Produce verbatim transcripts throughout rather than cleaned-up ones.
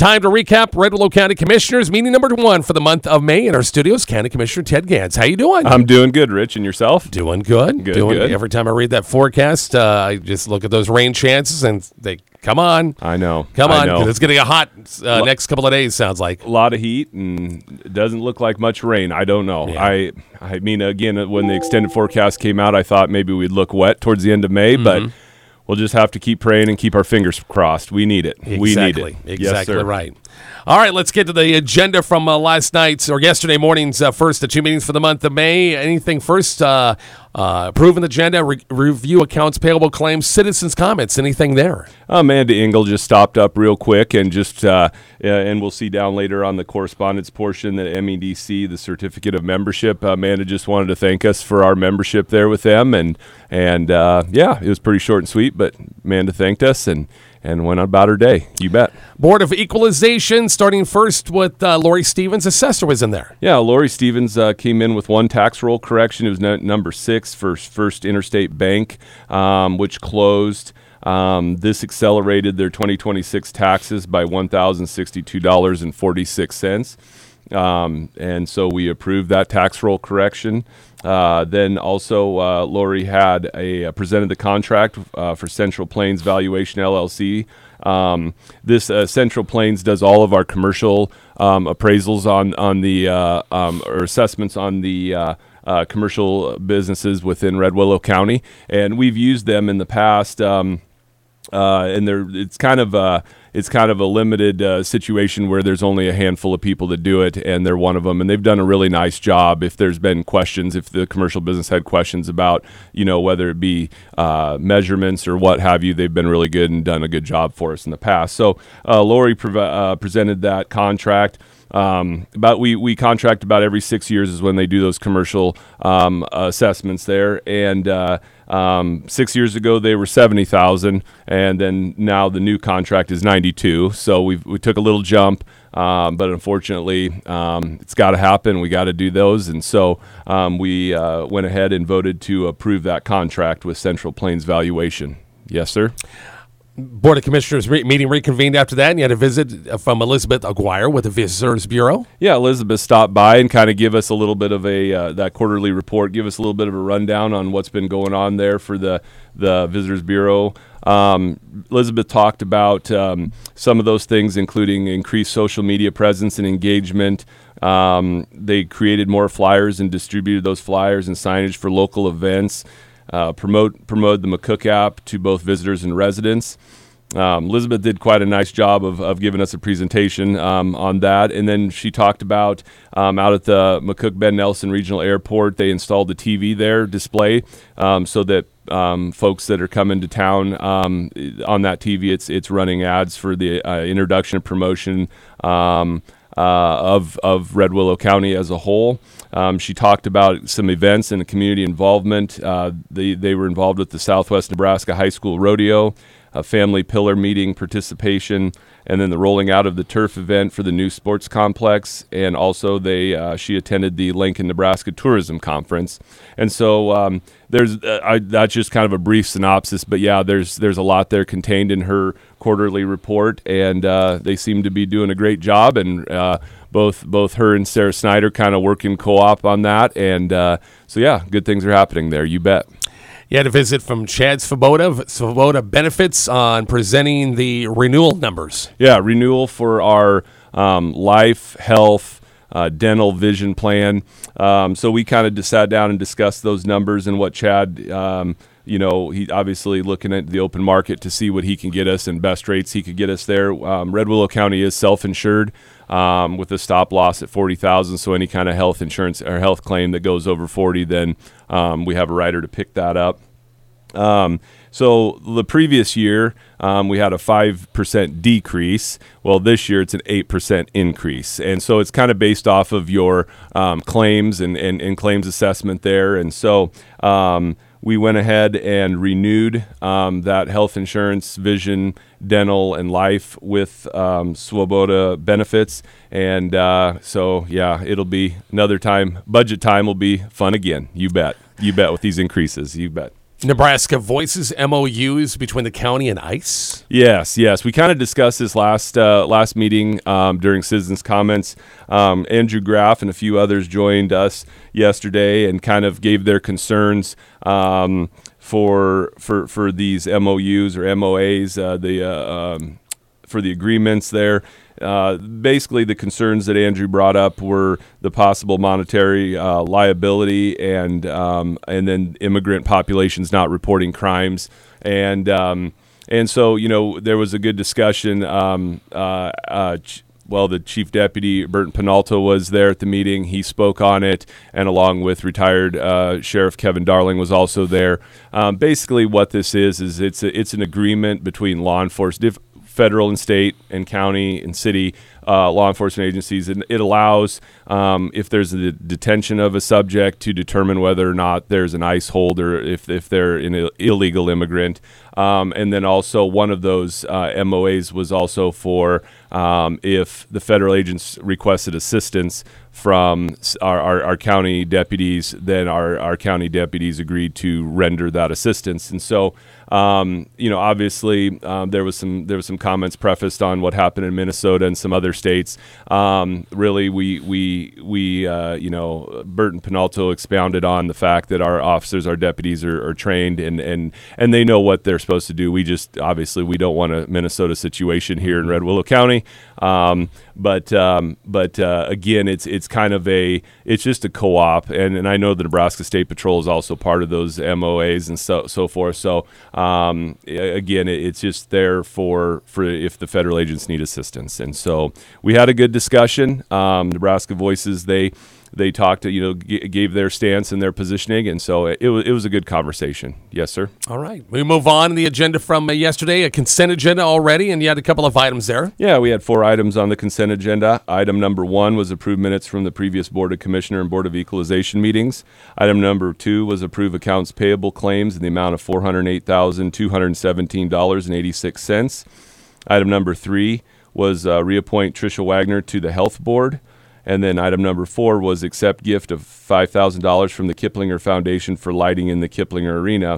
Time to recap Red Willow County Commissioners meeting number one for the month of May in our studios. County Commissioner Ted Gans. How you doing? I'm doing good, Rich. And yourself? Doing good. Good, doing good. Every time I read that forecast, uh, I just look at those rain chances and they come on. I know. Come I on, know. because it's getting a hot uh, Lo- next couple of days, sounds like. A lot of heat, and it doesn't look like much rain. I don't know. Yeah. I I mean, again, when the extended forecast came out, I thought maybe we'd look wet towards the end of May, Mm-hmm. but we'll just have to keep praying and keep our fingers crossed. We need it. Exactly. We need it. Exactly Yes, sir. right. All right, let's get to the agenda from uh, last night's or yesterday morning's uh, first, the two meetings for the month of May. Anything first? Uh, uh, approving the agenda, re- review accounts payable claims, citizens' comments. Anything there? Amanda Engel just stopped up real quick and just, uh, uh, and we'll see down later on the correspondence portion that M E D C, the certificate of membership. Uh, Amanda just wanted to thank us for our membership there with them, and and uh, yeah, it was pretty short and sweet, but Amanda thanked us and. and went about her day. You bet. Board of Equalization, starting first with uh, Lori Stevens. Assessor was in there. Yeah, Lori Stevens uh, came in with one tax roll correction. It was n- number six for First Interstate Bank, um, which closed. Um, this accelerated their twenty twenty-six taxes by one thousand sixty-two dollars and forty-six cents. Um, and so we approved that tax roll correction. Uh, then also uh, Lori had a uh, presented the contract uh, for Central Plains Valuation L L C. Um, this uh, Central Plains does all of our commercial um, appraisals on on the uh, um, or assessments on the uh, uh, commercial businesses within Red Willow County, and we've used them in the past. Um, Uh, and they're, it's kind of a, it's kind of a limited uh, situation where there's only a handful of people that do it, and they're one of them. And they've done a really nice job. If there's been questions, if the commercial business had questions about, you know, whether it be uh, measurements or what have you, they've been really good and done a good job for us in the past. So uh, Lori pre- uh, presented that contract. Um, about we, we contract about every six years is when they do those commercial um, assessments there, and uh, um, six years ago they were seventy thousand, and then now the new contract is ninety-two. So we we took a little jump, um, but unfortunately um, it's got to happen. We got to do those, and so um, we uh, went ahead and voted to approve that contract with Central Plains Valuation. Yes, sir. Board of Commissioners re- meeting reconvened after that, and you had a visit from Elizabeth Aguirre with the Visitors Bureau. Yeah, Elizabeth stopped by and kind of give us a little bit of a uh, that quarterly report, give us a little bit of a rundown on what's been going on there for the the Visitors Bureau. Um, Elizabeth talked about um, some of those things, including increased social media presence and engagement. Um, they created more flyers and distributed those flyers and signage for local events. Uh, promote promote the McCook app to both visitors and residents. Um, Elizabeth did quite a nice job of, of giving us a presentation um, on that. And then she talked about um, out at the McCook Ben Nelson Regional Airport, they installed the T V there display um, so that um, folks that are coming to town um, on that T V, it's it's running ads for the uh, introduction and promotion um, uh, of of Red Willow County as a whole. Um, she talked about some events and community involvement. Uh, they, they were involved with the Southwest Nebraska High School Rodeo, a family pillar meeting participation, and then the rolling out of the turf event for the new sports complex. And also they uh, she attended the Lincoln, Nebraska Tourism Conference. And so um, there's uh, I, that's just kind of a brief synopsis, but yeah, there's there's a lot there contained in her quarterly report, and uh, they seem to be doing a great job. And uh, both both her and Sarah Snyder kind of working co-op on that. And uh, so yeah, good things are happening there. You bet. You had a visit from Chad Svoboda, Svoboda Benefits, on presenting the renewal numbers. Yeah, renewal for our um, life, health, uh, dental, vision plan. Um, so we kind of sat down and discussed those numbers and what Chad, um, you know, he obviously looking at the open market to see what he can get us and best rates he could get us there. Um, Red Willow County is self-insured um, with a stop loss at forty thousand dollars. So any kind of health insurance or health claim that goes over forty, then um, we have a rider to pick that up. Um, so the previous year, um, we had a five percent decrease. Well, this year it's an eight percent increase. And so it's kind of based off of your um, claims and, and, and claims assessment there. And so um, we went ahead and renewed um, that health insurance, vision, dental, and life with um, Svoboda Benefits. And uh, so, yeah, it'll be another time. Budget time will be fun again. You bet. You bet with these increases. You bet. Nebraska Voices M O Us between the county and ICE. Yes, yes. We kind of discussed this last uh, last meeting um, during citizens' comments. Um, Andrew Graff and a few others joined us yesterday and kind of gave their concerns um, for for for these M O Us or M O As, uh, the uh, um, for the agreements there. Uh, basically, the concerns that Andrew brought up were the possible monetary uh, liability and um, and then immigrant populations not reporting crimes. And um, and so, you know, there was a good discussion. Um, uh, uh, ch- well, the Chief Deputy, Burton Penalto, was there at the meeting. He spoke on it, and along with retired uh, Sheriff Kevin Darling was also there. Um, basically, what this is, is it's a, it's an agreement between law enforcement, federal and state and county and city uh, law enforcement agencies, and it allows, um, if there's a detention of a subject, to determine whether or not there's an ICE hold or if, if they're an Ill- illegal immigrant. Um, and then also one of those uh, M O As was also for um, if the federal agents requested assistance from our, our, our county deputies, then our, our county deputies agreed to render that assistance. And so, um, you know, obviously um, there was some there was some comments prefaced on what happened in Minnesota and some other states. Um, really, we we we uh, you know, Burton Penalto expounded on the fact that our officers, our deputies are, are trained and, and and they know what they're supposed to do. We just obviously we don't want a Minnesota situation here in Red Willow County. Um, but um, but uh, again, it's it's kind of a it's just a co-op, and, and I know the Nebraska State Patrol is also part of those M O As and so so forth. So um, again, it, it's just there for for if the federal agents need assistance, and so we had a good discussion. Um, Nebraska Voices, they. They talked, you know, g- gave their stance and their positioning, and so it, it was it was a good conversation. Yes, sir. All right, we move on. The agenda from uh, yesterday, a consent agenda already, and you had a couple of items there. Yeah, we had four items on the consent agenda. Item number one was approve minutes from the previous Board of Commissioner and Board of Equalization meetings. Item number two was approve accounts payable claims in the amount of four hundred eight thousand two hundred seventeen dollars and eighty-six cents. Item number three was uh, reappoint Tricia Wagner to the Health Board. And then item number four was accept gift of five thousand dollars from the Kiplinger Foundation for lighting in the Kiplinger Arena.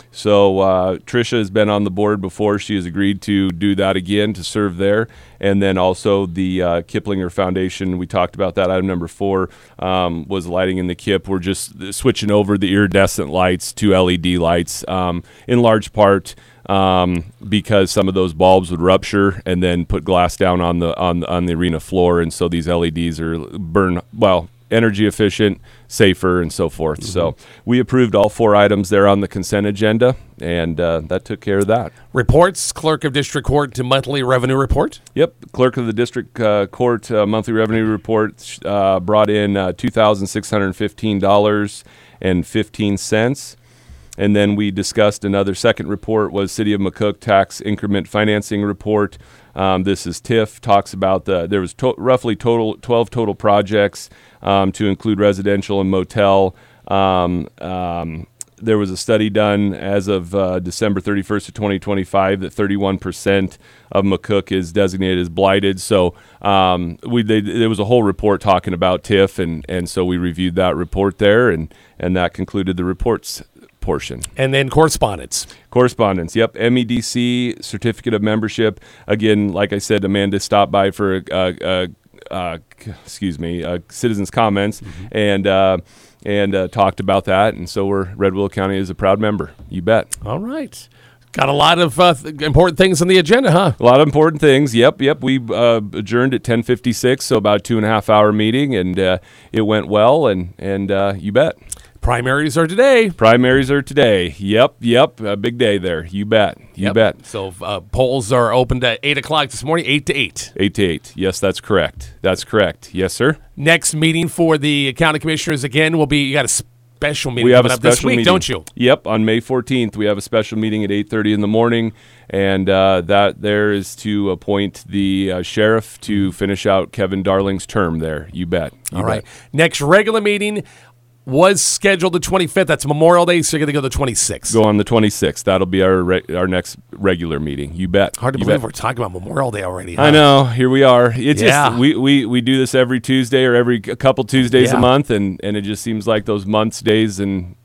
So uh, Tricia has been on the board before. She has agreed to do that again, to serve there. And then also the uh, Kiplinger Foundation, we talked about that. Item number four um, was lighting in the Kip. We're just switching over the iridescent lights to L E D lights, um, in large part um, because some of those bulbs would rupture and then put glass down on the on the, on the arena floor. And so these L E Ds are burn, well, energy efficient, safer, and so forth. Mm-hmm. So we approved all four items there on the consent agenda, and uh, that took care of that. Reports, Clerk of District Court to monthly revenue report. Yep, Clerk of the District uh, Court uh, monthly revenue report uh, brought in uh, two thousand six hundred fifteen dollars and fifteen cents. And then we discussed another second report was City of McCook tax increment financing report. Um, this is T I F, talks about the, there was to- roughly total twelve total projects um, to include residential and motel. Um, um, there was a study done as of uh, December thirty-first of twenty twenty-five that thirty-one percent of McCook is designated as blighted. So um, we they, there was a whole report talking about T I F, and, and so we reviewed that report there, and, and that concluded the reports portion. And then correspondence. Correspondence, yep. M E D C, Certificate of Membership. Again, like I said, Amanda stopped by for, uh, uh, uh, excuse me, uh, citizens' comments, mm-hmm. and uh, and uh, talked about that. And so we're, Red Willow County is a proud member. You bet. All right. Got a lot of uh, th- important things on the agenda, huh? A lot of important things. Yep, yep. We uh, adjourned at ten fifty-six, so about a two and a half hour meeting, and uh, it went well, and, and uh, you bet. Primaries are today. Primaries are today. Yep, yep. A big day there. You bet. You yep. bet. So uh, polls are opened at eight o'clock this morning, eight to eight. eight to eight. Yes, that's correct. That's correct. Yes, sir. Next meeting for the county commissioners, again, will be, you got a special meeting we have coming a up this special week, meeting. don't you? Yep, on May fourteenth, we have a special meeting at eight thirty in the morning, and uh, that there is to appoint the uh, sheriff to finish out Kevin Darling's term there. You bet. You All bet. right. Next regular meeting was scheduled the twenty-fifth. That's Memorial Day, so you're going to go the twenty-sixth. Go on the twenty-sixth. That'll be our re- our next regular meeting. You bet. Hard to you believe bet. we're talking about Memorial Day already. Huh? I know. Here we are. It's Yeah. just we, we, we do this every Tuesday or every a couple Tuesdays Yeah. a month, and, and it just seems like those months, days, and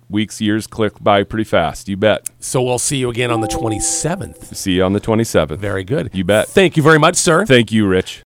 weeks, years click by pretty fast. You bet. So we'll see you again on the twenty-seventh. See you on the twenty-seventh. Very good. You bet. Thank you very much, sir. Thank you, Rich.